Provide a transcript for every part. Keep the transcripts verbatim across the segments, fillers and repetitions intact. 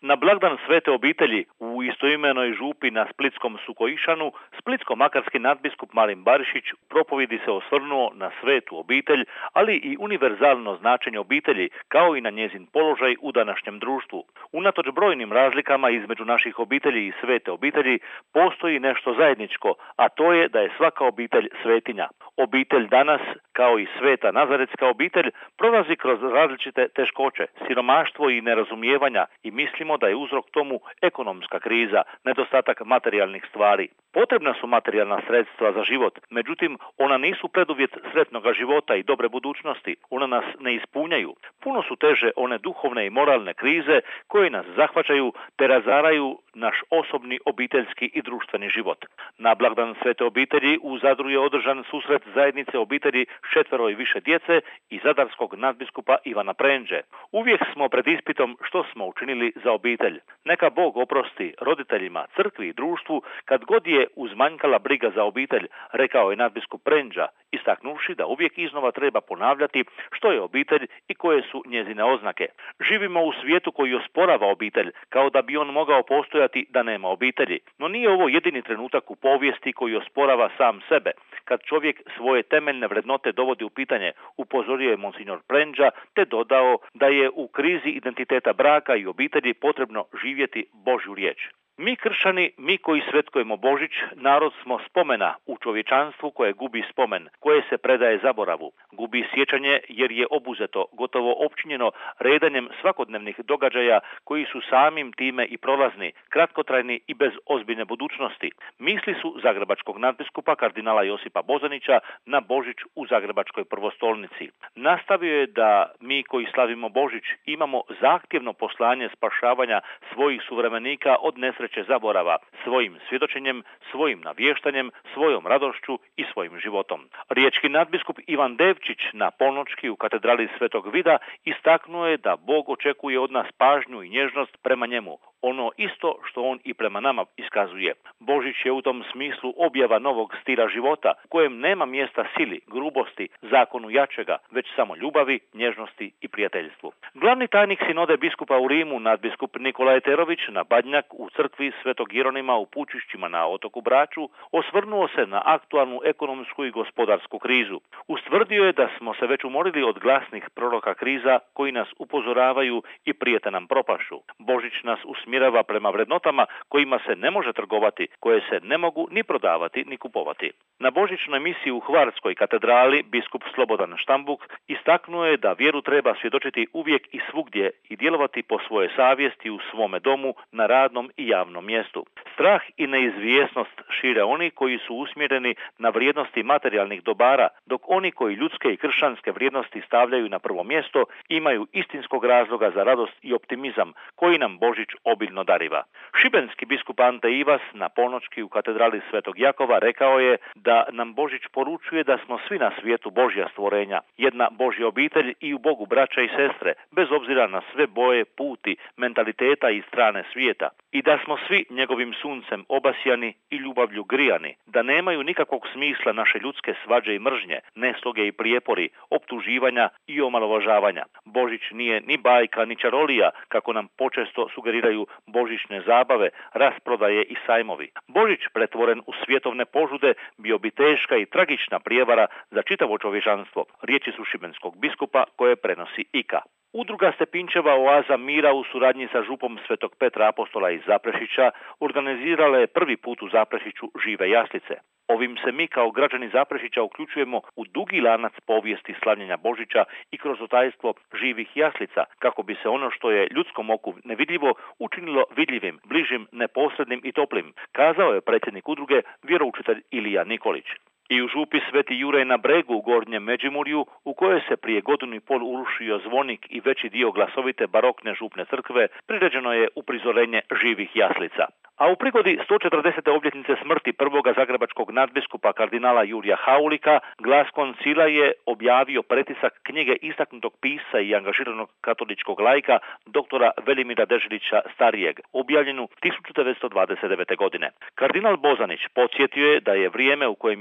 Na blagdan Svete obitelji u istoimenoj župi na Splitskom Sukoišanu, splitsko-makarski nadbiskup Marin Barišić u propovjedi se osvrnuo na svetu obitelj, ali i univerzalno značenje obitelji, kao i na njezin položaj u današnjem društvu. Unatoč brojnim razlikama između naših obitelji i svete obitelji, postoji nešto zajedničko, a to je da je svaka obitelj svetinja. Obitelj danas, kao i sveta nazaretska obitelj, prolazi kroz različite teškoće, siromaštvo i nerazumijevanja i mislimo da je uzrok tomu ekonomska kriza, nedostatak materijalnih stvari. Potrebna su materijalna sredstva za život, međutim ona nisu preduvjet sretnoga života i dobre budućnosti, ona nas ne ispunjaju. Puno su teže one duhovne i moralne krize koje nas zahvaćaju te razaraju naš osobni, obiteljski i društveni život. Na blagdan Svete obitelji u Zadru je održan susret zajednice obitelji četvero i više djece i zadarskog nadbiskupa Ivana Prendže. Uvijek smo pred ispitom što smo učinili za obitelj. Neka Bog oprosti roditeljima, crkvi i društvu kad god je uzmanjkala briga za obitelj, rekao je nadbiskup Prendža, istaknuvši da uvijek iznova treba ponavljati što je obitelj i koje su njezine oznake. Živimo u svijetu koji osporava obitelj, kao da bi on mogao postojati da nema obitelji. No nije ovo jedini trenutak u povijesti koji osporava sam sebe. Kad čovjek svoje temeljne vrednote dovodi u pitanje, upozorio je monsignor Prendža, te dodao da je u krizi identiteta braka i obitelji potrebno živjeti Božju riječ. Mi kršćani, mi koji svetkujemo Božić, narod smo spomena u čovječanstvu koje gubi spomen, koje se predaje zaboravu. Gubi sjećanje jer je obuzeto, gotovo opčinjeno redanjem svakodnevnih događaja koji su samim time i prolazni, kratkotrajni i bez ozbiljne budućnosti. Misli su zagrebačkog nadbiskupa kardinala Josipa Bozanića na Božić u zagrebačkoj prvostolnici. Nastavio je da mi koji slavimo Božić imamo zahtjevno poslanje spašavanja svojih suvremenika od nesreće zaborava, svojim svjedočenjem, svojim navještanjem, svojom radošću i svojim životom. Riječki nadbiskup Ivan Devčić na ponoćki u katedrali Svetog Vida istaknuo je da Bog očekuje od nas pažnju i nježnost prema njemu, ono isto što on i prema nama iskazuje. Božić je u tom smislu objava novog stila života, u kojem nema mjesta sili, grubosti, zakonu jačega, već samo ljubavi, nježnosti i prijateljstvu. Glavni tajnik sinode biskupa u Rimu, nadbiskup Nikola Eterović na Badnjak u crkvi Svetog Jeronima u Pučišćima na otoku Braču, osvrnuo se na aktualnu ekonomsku i gospodarsku krizu. Ustvrdio je da smo se već umorili od glasnih proroka kriza koji nas upozoravaju i prijete nam propašću. Božić nas usmjerava prema vrednotama kojima se ne može trgovati, koje se ne mogu ni prodavati ni kupovati. Na božićnoj misiji u Hvarskoj katedrali biskup Slobodan Štambuk istaknuo je da vjeru treba svjedočiti uvijek i svugdje i djelovati po svoje savjesti u svome domu, na radnom i javnom mjestu. Strah i neizvjesnost šire oni koji su usmjereni na vrijednosti materijalnih dobara, dok oni koji ljudske i kršćanske vrijednosti stavljaju na prvo mjesto imaju istinskog razloga za radost i optimizam koji nam Božić obiljno dariva. Šibenski biskup Ante Ivas na ponoćki u katedrali Svetog Jakova rekao je da nam Božić poručuje da smo svi na svijetu Božja stvorenja, jedna Božja obitelj i u Bogu braća i sestre, bez obzira na sve boje, puti, mentaliteta i strane svijeta. I da smo svi njegovim suncem obasjani i ljubavlju grijani, da nemaju nikakvog smisla naše ljudske svađe i mržnje, nesloge i prijepori, optuživanja i omalovažavanja. Božić nije ni bajka ni čarolija, kako nam počesto sugeriraju božićne zabave, rasprodaje i sajmovi. Božić pretvoren u svjetovne požude bio bi teška i tragična prijevara za čitavo čovječanstvo. Riječi su šibenskog biskupa koje prenosi I K A. Udruga Stepinčeva Oaza mira u suradnji sa župom Svetog Petra Apostola iz Zaprešića organizirala je prvi put u Zaprešiću žive jaslice. Ovim se mi kao građani Zaprešića uključujemo u dugi lanac povijesti slavljenja Božića i kroz otajstvo živih jaslica, kako bi se ono što je ljudskom oku nevidljivo učinilo vidljivim, bližim, neposrednim i toplim, kazao je predsjednik udruge vjeroučitelj Ilija Nikolić. I u župi Sveti Juraj na Bregu u Gornjem Međimurju, u kojoj se prije godinu i pol urušio zvonik i veći dio glasovite barokne župne crkve, priređeno je uprizorenje živih jaslica. A u prigodi sto četrdesete obljetnice smrti prvoga zagrebačkog nadbiskupa kardinala Jurija Haulika, Glas koncila je objavio pretisak knjige istaknutog pisca i angažiranog katoličkog laika doktora Velimira Deželića starijeg, objavljenu tisuću devetsto dvadeset devete. godine. Kardinal Bozanić podsjetio je da je vrijeme u kojem je živio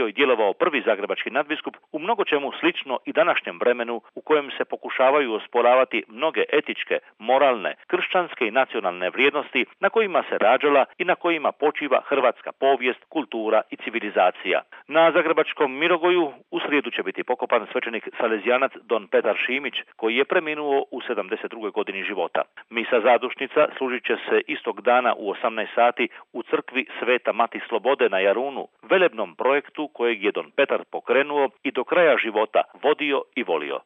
bio i djelovao prvi zagrebački nadbiskup, u mnogo čemu slično i današnjem vremenu u kojem se pokušavaju osporavati mnoge etičke, moralne, kršćanske i nacionalne vrijednosti na kojima se rađala i na kojima počiva hrvatska povijest, kultura i civilizacija. Na zagrebačkom Mirogoju u srijedu će biti pokopan svećenik salezijanac don Petar Šimić, koji je preminuo u sedamdeset drugoj godini života. Misa zadušnica služit će se istog dana u osamnaest sati u crkvi Sveta Mati Slobode na Jarunu, velebnom projektu kojeg je don Petar pokrenuo i do kraja života vodio i volio.